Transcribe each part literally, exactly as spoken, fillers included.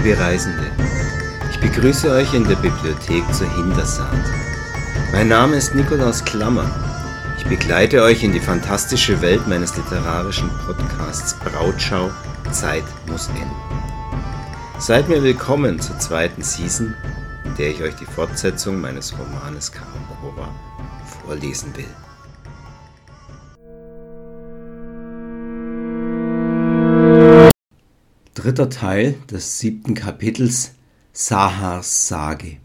Liebe Reisende, ich begrüße euch in der Bibliothek zur Hintersand. Mein Name ist Nikolaus Klammer. Ich begleite euch in die fantastische Welt meines literarischen Podcasts Brautschau, Zeit muss enden. Seid mir willkommen zur zweiten Season, in der ich euch die Fortsetzung meines Romanes Karakura vorlesen will. Dritter Teil des siebten Kapitels Sahars Sage.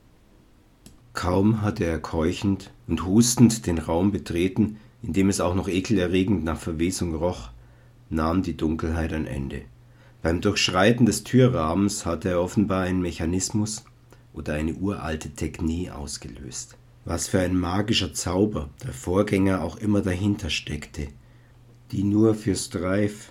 Kaum hatte er keuchend und hustend den Raum betreten, in dem es auch noch ekelerregend nach Verwesung roch, nahm die Dunkelheit ein Ende. Beim Durchschreiten des Türrahmens hatte er offenbar einen Mechanismus oder eine uralte Technik ausgelöst. Was für ein magischer Zauber der Vorgänger auch immer dahinter steckte, die nur für Stryfe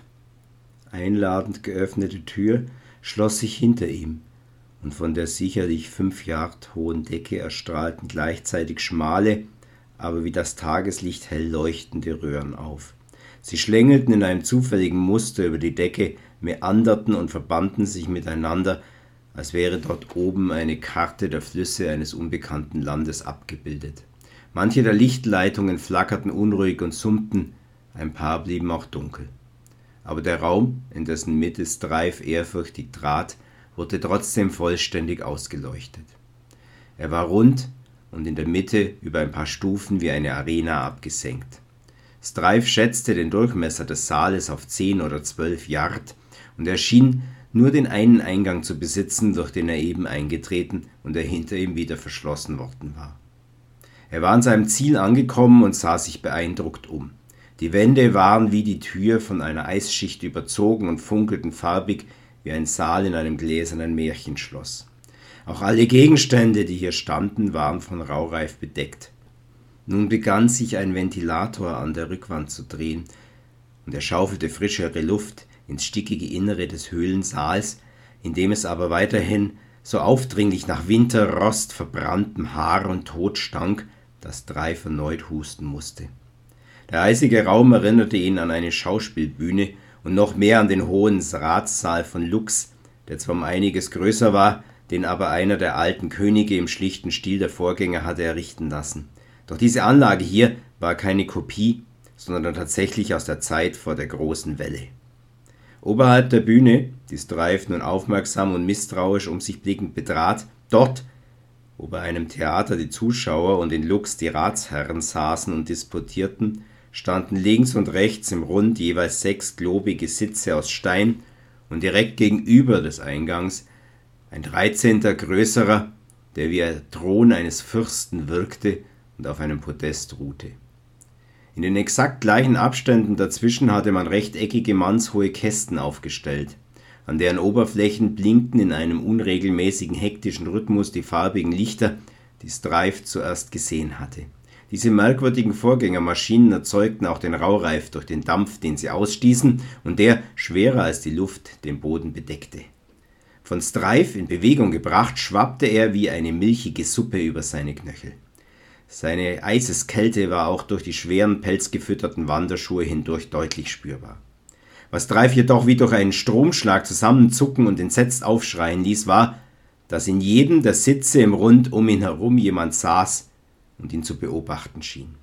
einladend geöffnete Tür schloss sich hinter ihm, und von der sicherlich fünf Yard hohen Decke erstrahlten gleichzeitig schmale, aber wie das Tageslicht hell leuchtende Röhren auf. Sie schlängelten in einem zufälligen Muster über die Decke, meanderten und verbanden sich miteinander, als wäre dort oben eine Karte der Flüsse eines unbekannten Landes abgebildet. Manche der Lichtleitungen flackerten unruhig und summten, ein paar blieben auch dunkel. Aber der Raum, in dessen Mitte Stryfe ehrfürchtig trat, wurde trotzdem vollständig ausgeleuchtet. Er war rund und in der Mitte über ein paar Stufen wie eine Arena abgesenkt. Stryfe schätzte den Durchmesser des Saales auf zehn oder zwölf Yard und er schien nur den einen Eingang zu besitzen, durch den er eben eingetreten und der hinter ihm wieder verschlossen worden war. Er war an seinem Ziel angekommen und sah sich beeindruckt um. Die Wände waren wie die Tür von einer Eisschicht überzogen und funkelten farbig wie ein Saal in einem gläsernen Märchenschloss. Auch alle Gegenstände, die hier standen, waren von Raureif bedeckt. Nun begann sich ein Ventilator an der Rückwand zu drehen, und er schaufelte frischere Luft ins stickige Innere des Höhlensaals, in dem es aber weiterhin so aufdringlich nach Winter, Rost, verbranntem Haar und Tod stank, dass Stryfe erneut husten musste. Der eisige Raum erinnerte ihn an eine Schauspielbühne und noch mehr an den hohen Ratssaal von Lux, der zwar um einiges größer war, den aber einer der alten Könige im schlichten Stil der Vorgänger hatte errichten lassen. Doch diese Anlage hier war keine Kopie, sondern tatsächlich aus der Zeit vor der großen Welle. Oberhalb der Bühne, die Stryfe nun aufmerksam und misstrauisch um sich blickend betrat, dort, wo bei einem Theater die Zuschauer und in Lux die Ratsherren saßen und disputierten, standen links und rechts im Rund jeweils sechs globige Sitze aus Stein und direkt gegenüber des Eingangs ein dreizehnter größerer, der wie ein Thron eines Fürsten wirkte und auf einem Podest ruhte. In den exakt gleichen Abständen dazwischen hatte man rechteckige mannshohe Kästen aufgestellt, an deren Oberflächen blinkten in einem unregelmäßigen hektischen Rhythmus die farbigen Lichter, die Stryfe zuerst gesehen hatte. Diese merkwürdigen Vorgängermaschinen erzeugten auch den Raureif durch den Dampf, den sie ausstießen und der, schwerer als die Luft, den Boden bedeckte. Von Stryfe in Bewegung gebracht, schwappte er wie eine milchige Suppe über seine Knöchel. Seine Eiseskälte war auch durch die schweren, pelzgefütterten Wanderschuhe hindurch deutlich spürbar. Was Stryfe jedoch wie durch einen Stromschlag zusammenzucken und entsetzt aufschreien ließ, war, dass in jedem der Sitze im Rund um ihn herum jemand saß und ihn zu beobachten schien.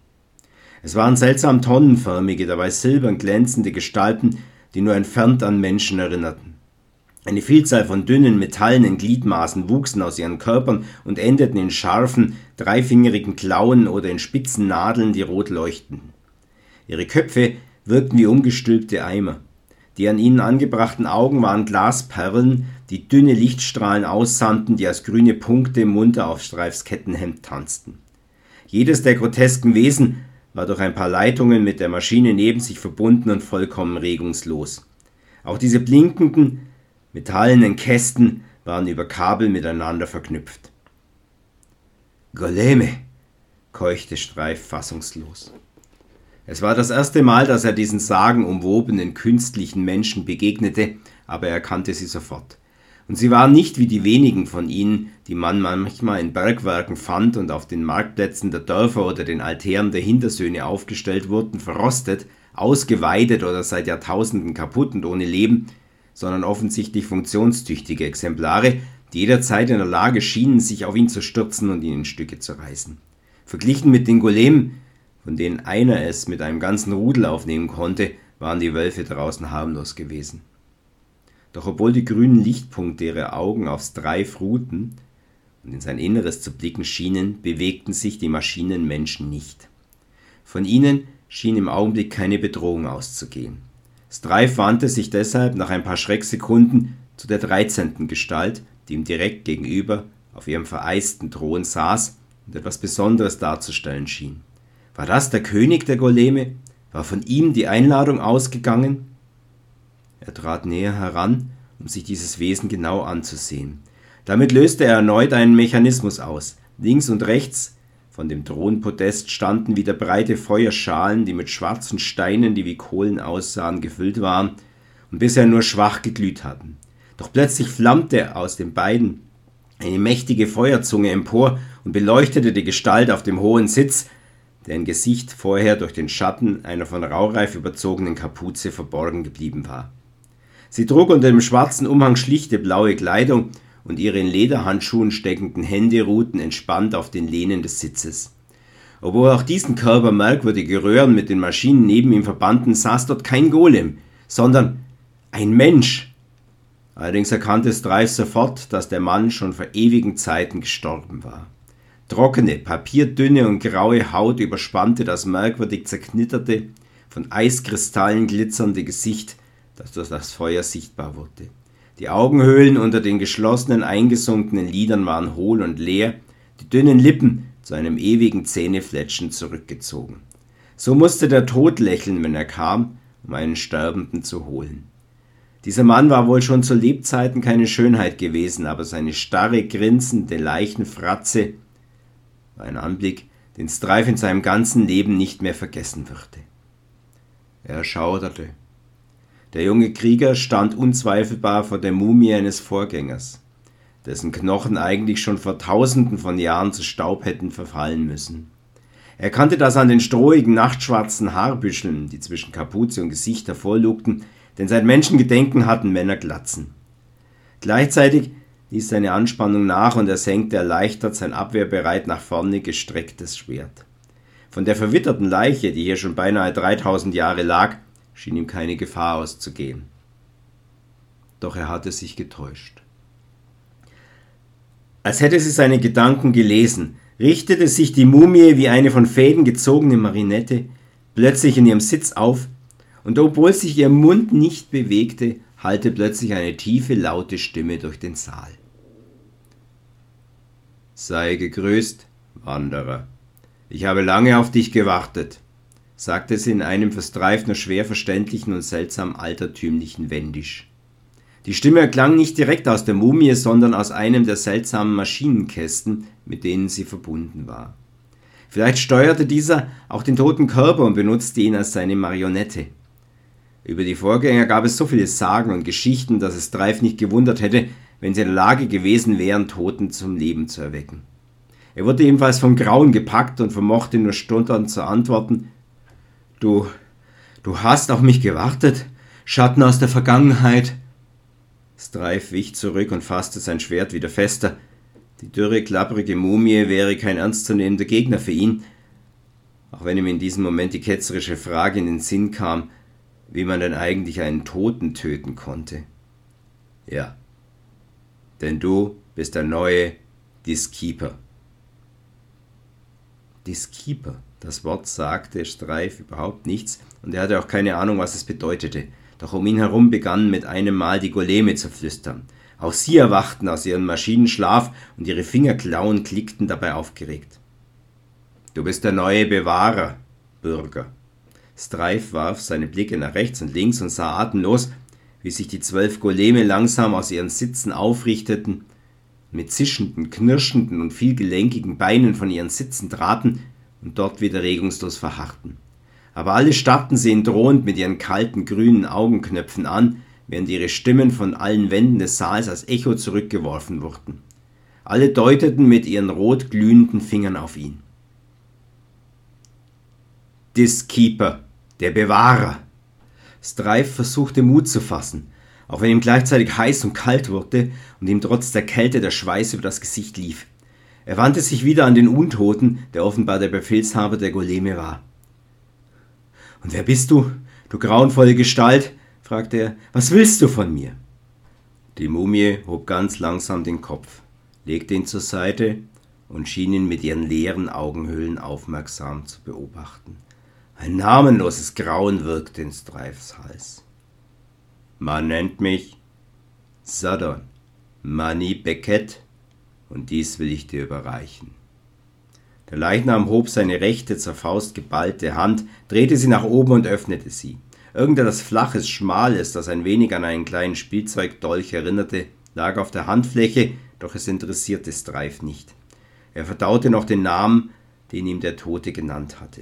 Es waren seltsam tonnenförmige, dabei silbern glänzende Gestalten, die nur entfernt an Menschen erinnerten. Eine Vielzahl von dünnen, metallenen Gliedmaßen wuchsen aus ihren Körpern und endeten in scharfen, dreifingerigen Klauen oder in spitzen Nadeln, die rot leuchteten. Ihre Köpfe wirkten wie umgestülpte Eimer. Die an ihnen angebrachten Augen waren Glasperlen, die dünne Lichtstrahlen aussandten, die als grüne Punkte munter auf Stryfes Kettenhemd tanzten. Jedes der grotesken Wesen war durch ein paar Leitungen mit der Maschine neben sich verbunden und vollkommen regungslos. Auch diese blinkenden, metallenen Kästen waren über Kabel miteinander verknüpft. »Goleme«, keuchte Stryfe fassungslos. Es war das erste Mal, dass er diesen sagenumwobenen, künstlichen Menschen begegnete, aber er kannte sie sofort. Und sie waren nicht wie die wenigen von ihnen, die man manchmal in Bergwerken fand und auf den Marktplätzen der Dörfer oder den Altären der Hintersöhne aufgestellt wurden, verrostet, ausgeweidet oder seit Jahrtausenden kaputt und ohne Leben, sondern offensichtlich funktionstüchtige Exemplare, die jederzeit in der Lage schienen, sich auf ihn zu stürzen und ihn in Stücke zu reißen. Verglichen mit den Golemen, von denen einer es mit einem ganzen Rudel aufnehmen konnte, waren die Wölfe draußen harmlos gewesen. Doch obwohl die grünen Lichtpunkte ihre Augen auf Stryfe ruhten und in sein Inneres zu blicken schienen, bewegten sich die Maschinenmenschen nicht. Von ihnen schien im Augenblick keine Bedrohung auszugehen. Stryfe wandte sich deshalb nach ein paar Schrecksekunden zu der dreizehnten Gestalt, die ihm direkt gegenüber auf ihrem vereisten Thron saß und etwas Besonderes darzustellen schien. War das der König der Goleme? War von ihm die Einladung ausgegangen? Er trat näher heran, um sich dieses Wesen genau anzusehen. Damit löste er erneut einen Mechanismus aus. Links und rechts von dem Thronpodest standen wieder breite Feuerschalen, die mit schwarzen Steinen, die wie Kohlen aussahen, gefüllt waren und bisher nur schwach geglüht hatten. Doch plötzlich flammte aus den beiden eine mächtige Feuerzunge empor und beleuchtete die Gestalt auf dem hohen Sitz, deren Gesicht vorher durch den Schatten einer von Raureif überzogenen Kapuze verborgen geblieben war. Sie trug unter dem schwarzen Umhang schlichte blaue Kleidung und ihre in Lederhandschuhen steckenden Hände ruhten entspannt auf den Lehnen des Sitzes. Obwohl auch diesen Körper merkwürdige Röhren mit den Maschinen neben ihm verbanden, saß dort kein Golem, sondern ein Mensch. Allerdings erkannte Stryfe sofort, dass der Mann schon vor ewigen Zeiten gestorben war. Trockene, papierdünne und graue Haut überspannte das merkwürdig zerknitterte, von Eiskristallen glitzernde Gesicht, das durch das Feuer sichtbar wurde. Die Augenhöhlen unter den geschlossenen, eingesunkenen Lidern waren hohl und leer, die dünnen Lippen zu einem ewigen Zähnefletschen zurückgezogen. So musste der Tod lächeln, wenn er kam, um einen Sterbenden zu holen. Dieser Mann war wohl schon zu Lebzeiten keine Schönheit gewesen, aber seine starre, grinsende Leichenfratze war ein Anblick, den Stryfe in seinem ganzen Leben nicht mehr vergessen würde. Er schauderte. Der junge Krieger stand unzweifelbar vor der Mumie eines Vorgängers, dessen Knochen eigentlich schon vor Tausenden von Jahren zu Staub hätten verfallen müssen. Er kannte das an den strohigen, nachtschwarzen Haarbüscheln, die zwischen Kapuze und Gesicht hervorlugten, denn seit Menschengedenken hatten Männer Glatzen. Gleichzeitig ließ seine Anspannung nach und er senkte erleichtert sein abwehrbereit nach vorne gestrecktes Schwert. Von der verwitterten Leiche, die hier schon beinahe dreitausend Jahre lag, schien ihm keine Gefahr auszugehen. Doch er hatte sich getäuscht. Als hätte sie seine Gedanken gelesen, richtete sich die Mumie wie eine von Fäden gezogene Marinette plötzlich in ihrem Sitz auf, und obwohl sich ihr Mund nicht bewegte, hallte plötzlich eine tiefe, laute Stimme durch den Saal. »Sei gegrüßt, Wanderer. Ich habe lange auf dich gewartet«, sagte sie in einem für Stryfe nur schwer verständlichen und seltsam altertümlichen Wendisch. Die Stimme erklang nicht direkt aus der Mumie, sondern aus einem der seltsamen Maschinenkästen, mit denen sie verbunden war. Vielleicht steuerte dieser auch den toten Körper und benutzte ihn als seine Marionette. Über die Vorgänger gab es so viele Sagen und Geschichten, dass es Stryfe nicht gewundert hätte, wenn sie in der Lage gewesen wären, Toten zum Leben zu erwecken. Er wurde ebenfalls vom Grauen gepackt und vermochte nur stotternd zu antworten: »Du, du hast auf mich gewartet, Schatten aus der Vergangenheit.« Stryfe wich zurück und fasste sein Schwert wieder fester. Die dürre, klapprige Mumie wäre kein ernstzunehmender Gegner für ihn, auch wenn ihm in diesem Moment die ketzerische Frage in den Sinn kam, wie man denn eigentlich einen Toten töten konnte. »Ja, denn du bist der neue Diskeeper.« Diskeeper, das Wort sagte Stryfe überhaupt nichts und er hatte auch keine Ahnung, was es bedeutete. Doch um ihn herum begannen mit einem Mal die Goleme zu flüstern. Auch sie erwachten aus ihrem Maschinenschlaf und ihre Fingerklauen klickten dabei aufgeregt. »Du bist der neue Bewahrer, Bürger.« Stryfe warf seine Blicke nach rechts und links und sah atemlos, wie sich die zwölf Goleme langsam aus ihren Sitzen aufrichteten, mit zischenden, knirschenden und vielgelenkigen Beinen von ihren Sitzen traten und dort wieder regungslos verharrten. Aber alle starrten sie ihn drohend mit ihren kalten, grünen Augenknöpfen an, während ihre Stimmen von allen Wänden des Saals als Echo zurückgeworfen wurden. Alle deuteten mit ihren rot glühenden Fingern auf ihn. »Diskeeper, der Bewahrer!« Stryfe versuchte Mut zu fassen, auch wenn ihm gleichzeitig heiß und kalt wurde und ihm trotz der Kälte der Schweiß über das Gesicht lief. Er wandte sich wieder an den Untoten, der offenbar der Befehlshaber der Goleme war. »Und wer bist du, du grauenvolle Gestalt?« fragte er. »Was willst du von mir?« Die Mumie hob ganz langsam den Kopf, legte ihn zur Seite und schien ihn mit ihren leeren Augenhöhlen aufmerksam zu beobachten. Ein namenloses Grauen wirkte in Streifs Hals. »Man nennt mich Sadon, Mani Beckett, und dies will ich dir überreichen.« Der Leichnam hob seine rechte, zur Faust geballte Hand, drehte sie nach oben und öffnete sie. Irgendetwas Flaches, Schmales, das ein wenig an einen kleinen Spielzeugdolch erinnerte, lag auf der Handfläche, doch es interessierte Streif nicht. Er verdaute noch den Namen, den ihm der Tote genannt hatte.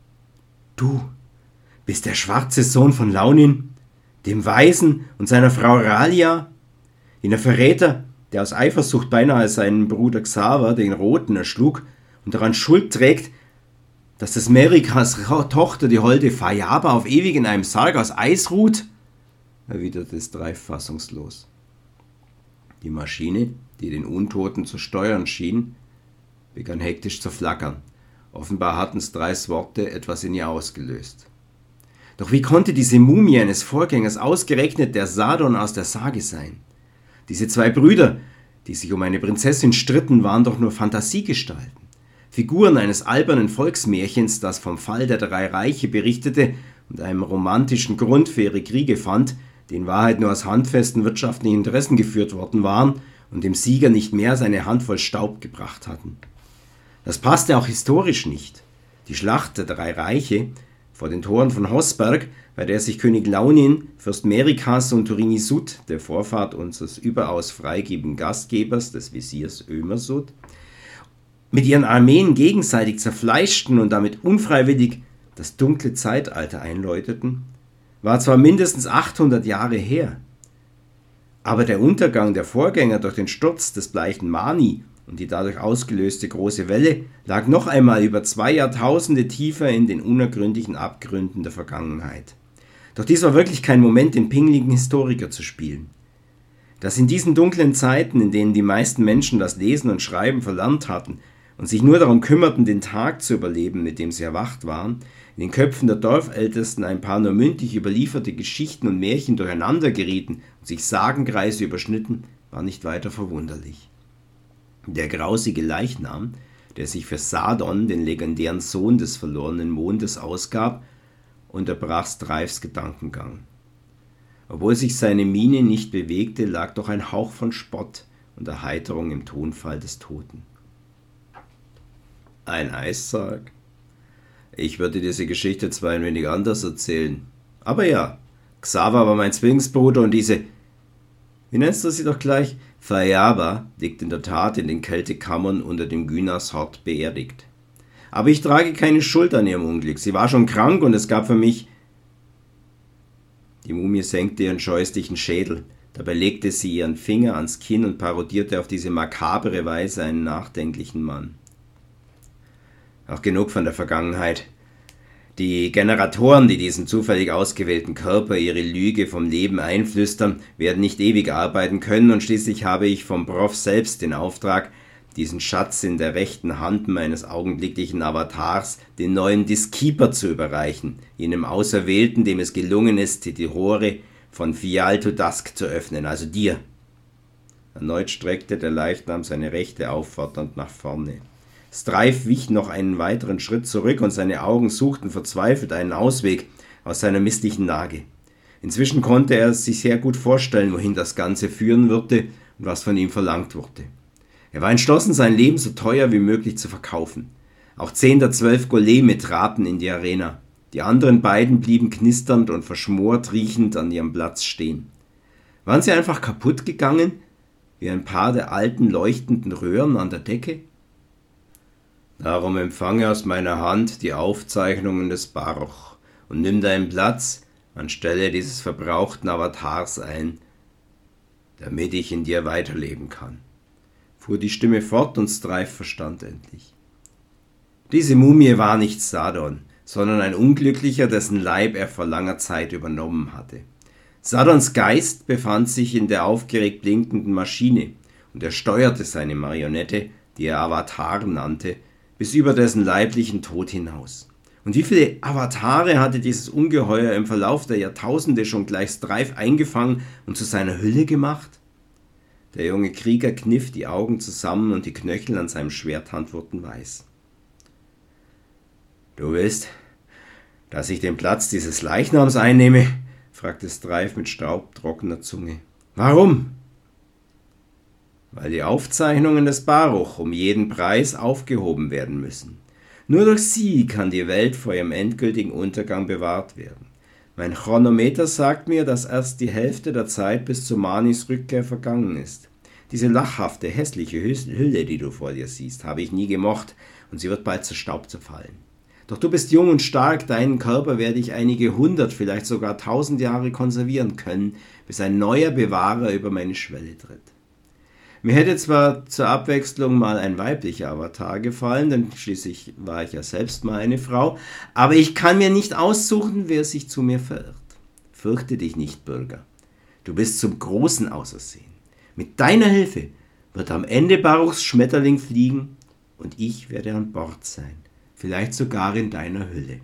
»Du bist der schwarze Sohn von Launin, dem Weisen und seiner Frau Ralia, jener Verräter, der aus Eifersucht beinahe seinen Bruder Xaver, den Roten, erschlug und daran Schuld trägt, dass des Merikas Tochter, die holde Fayaba, auf ewig in einem Sarg aus Eis ruht?« erwiderte Streif fassungslos. Die Maschine, die den Untoten zu steuern schien, begann hektisch zu flackern. Offenbar hatten Streifs Worte etwas in ihr ausgelöst. Doch wie konnte diese Mumie eines Vorgängers ausgerechnet der Sadon aus der Sage sein? Diese zwei Brüder, die sich um eine Prinzessin stritten, waren doch nur Fantasiegestalten. Figuren eines albernen Volksmärchens, das vom Fall der drei Reiche berichtete und einem romantischen Grund für ihre Kriege fand, die in Wahrheit nur aus handfesten wirtschaftlichen Interessen geführt worden waren und dem Sieger nicht mehr als eine Handvoll Staub gebracht hatten. Das passte auch historisch nicht. Die Schlacht der drei Reiche vor den Toren von Hossberg, bei der sich König Launin, Fürst Merikas und Turingisud, der Vorfahrt unseres überaus freigebigen Gastgebers, des Wesirs Ömersud, mit ihren Armeen gegenseitig zerfleischten und damit unfreiwillig das dunkle Zeitalter einläuteten, war zwar mindestens achthundert Jahre her, aber der Untergang der Vorgänger durch den Sturz des bleichen Mani und die dadurch ausgelöste große Welle lag noch einmal über zwei Jahrtausende tiefer in den unergründlichen Abgründen der Vergangenheit. Doch dies war wirklich kein Moment, den pingligen Historiker zu spielen. Dass in diesen dunklen Zeiten, in denen die meisten Menschen das Lesen und Schreiben verlernt hatten und sich nur darum kümmerten, den Tag zu überleben, mit dem sie erwacht waren, in den Köpfen der Dorfältesten ein paar nur mündlich überlieferte Geschichten und Märchen durcheinander gerieten und sich Sagenkreise überschnitten, war nicht weiter verwunderlich. Der grausige Leichnam, der sich für Sadon, den legendären Sohn des verlorenen Mondes, ausgab, unterbrach Streifs Gedankengang. Obwohl sich seine Miene nicht bewegte, lag doch ein Hauch von Spott und Erheiterung im Tonfall des Toten. »Ein Eissarg? Ich würde diese Geschichte zwar ein wenig anders erzählen, aber ja, Xaver war mein Zwillingsbruder und diese, wie nennst du sie doch gleich, Fayaba liegt in der Tat in den Kältekammern unter dem Gynashort beerdigt. Aber ich trage keine Schuld an ihrem Unglück. Sie war schon krank und es gab für mich...« Die Mumie senkte ihren scheußlichen Schädel. Dabei legte sie ihren Finger ans Kinn und parodierte auf diese makabere Weise einen nachdenklichen Mann. Auch genug von der Vergangenheit. Die Generatoren, die diesem zufällig ausgewählten Körper ihre Lüge vom Leben einflüstern, werden nicht ewig arbeiten können und schließlich habe ich vom Prof selbst den Auftrag, diesen Schatz in der rechten Hand meines augenblicklichen Avatars, den neuen Diskeeper zu überreichen, jenem Auserwählten, dem es gelungen ist, die Tore von Fial to Dusk zu öffnen, also dir. Erneut streckte der Leichnam seine Rechte auffordernd nach vorne. Streif wich noch einen weiteren Schritt zurück und seine Augen suchten verzweifelt einen Ausweg aus seiner misslichen Lage. Inzwischen konnte er sich sehr gut vorstellen, wohin das Ganze führen würde und was von ihm verlangt wurde. Er war entschlossen, sein Leben so teuer wie möglich zu verkaufen. Auch zehn der zwölf Goleme traten in die Arena. Die anderen beiden blieben knisternd und verschmort riechend an ihrem Platz stehen. Waren sie einfach kaputt gegangen, wie ein paar der alten leuchtenden Röhren an der Decke? Darum empfange aus meiner Hand die Aufzeichnungen des Baruch und nimm deinen Platz anstelle dieses verbrauchten Avatars ein, damit ich in dir weiterleben kann, fuhr die Stimme fort und Streif verstand endlich. Diese Mumie war nicht Sadon, sondern ein Unglücklicher, dessen Leib er vor langer Zeit übernommen hatte. Sadons Geist befand sich in der aufgeregt blinkenden Maschine und er steuerte seine Marionette, die er Avatar nannte, bis über dessen leiblichen Tod hinaus. Und wie viele Avatare hatte dieses Ungeheuer im Verlauf der Jahrtausende schon gleich Strife eingefangen und zu seiner Hülle gemacht? Der junge Krieger kniff die Augen zusammen und die Knöchel an seinem Schwerthand wurden weiß. »Du willst, dass ich den Platz dieses Leichnams einnehme?« fragte Strife mit staubtrockener Zunge. »Warum?« »Weil die Aufzeichnungen des Baruch um jeden Preis aufgehoben werden müssen. Nur durch sie kann die Welt vor ihrem endgültigen Untergang bewahrt werden. Mein Chronometer sagt mir, dass erst die Hälfte der Zeit bis zu Manis Rückkehr vergangen ist. Diese lachhafte, hässliche Hülle, die du vor dir siehst, habe ich nie gemocht und sie wird bald zu Staub zerfallen. Doch du bist jung und stark, deinen Körper werde ich einige hundert, vielleicht sogar tausend Jahre konservieren können, bis ein neuer Bewahrer über meine Schwelle tritt. Mir hätte zwar zur Abwechslung mal ein weiblicher Avatar gefallen, denn schließlich war ich ja selbst mal eine Frau, aber ich kann mir nicht aussuchen, wer sich zu mir verirrt. Fürchte dich nicht, Bürger. Du bist zum Großen ausersehen. Mit deiner Hilfe wird am Ende Baruchs Schmetterling fliegen und ich werde an Bord sein, vielleicht sogar in deiner Hülle.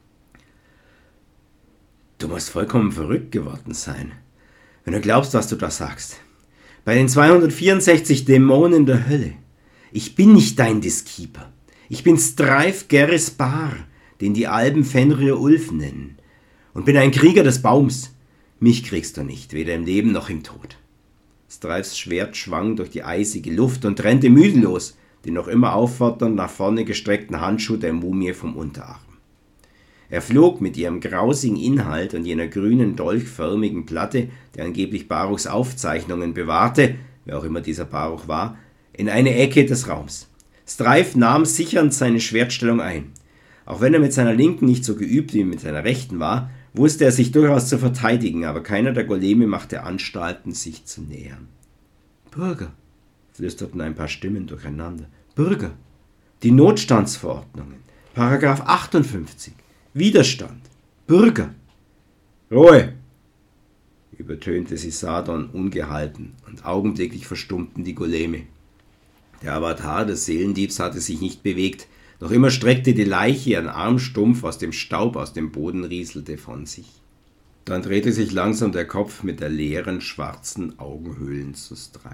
Du musst vollkommen verrückt geworden sein, wenn du glaubst, was du da sagst. Bei den zweihundertvierundsechzig Dämonen der Hölle. Ich bin nicht dein Diskeeper. Ich bin Strife Garrus Bar, den die Alben Fenrir Ulf nennen. Und bin ein Krieger des Baums. Mich kriegst du nicht, weder im Leben noch im Tod. Strifes Schwert schwang durch die eisige Luft und trennte mühelos den noch immer auffordernd nach vorne gestreckten Handschuh der Mumie vom Unterarm. Er flog mit ihrem grausigen Inhalt und jener grünen, dolchförmigen Platte, die angeblich Baruchs Aufzeichnungen bewahrte, wer auch immer dieser Baruch war, in eine Ecke des Raums. Strife nahm sichernd seine Schwertstellung ein. Auch wenn er mit seiner Linken nicht so geübt wie mit seiner Rechten war, wusste er sich durchaus zu verteidigen, aber keiner der Goleme machte Anstalten, sich zu nähern. »Bürger«, flüsterten ein paar Stimmen durcheinander. »Bürger, die Notstandsverordnungen, Paragraph achtundfünfzig, Widerstand, Bürger!« »Ruhe!« übertönte sie Sadon ungehalten, und augenblicklich verstummten die Goleme. Der Avatar des Seelendiebs hatte sich nicht bewegt, noch immer streckte die Leiche ihren Arm stumpf aus dem Staub aus dem Boden rieselte von sich. Dann drehte sich langsam der Kopf mit der leeren, schwarzen Augenhöhlen zu Strife.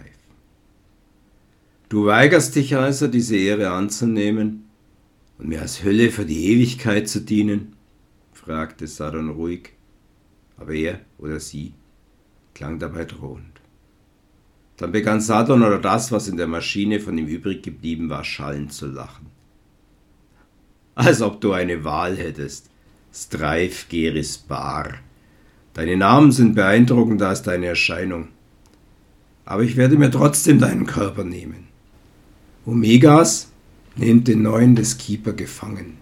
»Du weigerst dich also, diese Ehre anzunehmen und mir als Hülle für die Ewigkeit zu dienen?« fragte Sadon ruhig, aber er oder sie klang dabei drohend. Dann begann Sadon oder das, was in der Maschine von ihm übrig geblieben war, schallend zu lachen. »Als ob du eine Wahl hättest, Strife Garrus Bar. Deine Namen sind beeindruckender als deine Erscheinung. Aber ich werde mir trotzdem deinen Körper nehmen. Omegas nehmt den neuen Diskeeper gefangen.«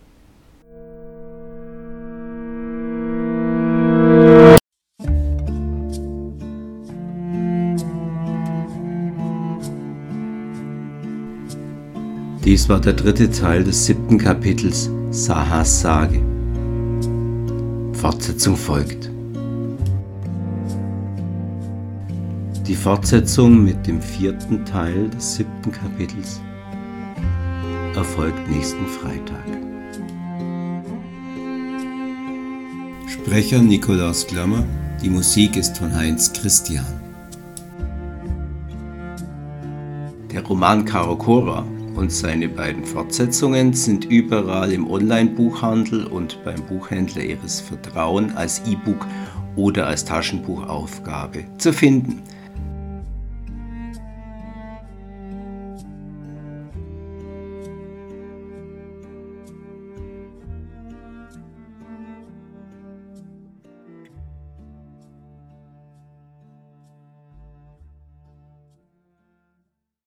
Dies war der dritte Teil des siebten Kapitels Sahars Sage. Fortsetzung folgt. Die Fortsetzung mit dem vierten Teil des siebten Kapitels erfolgt nächsten Freitag. Sprecher Nikolaus Klammer, die Musik ist von Heinz Christian. Der Roman Karakora und seine beiden Fortsetzungen sind überall im Online-Buchhandel und beim Buchhändler Ihres Vertrauens als E-Book oder als Taschenbuchaufgabe zu finden.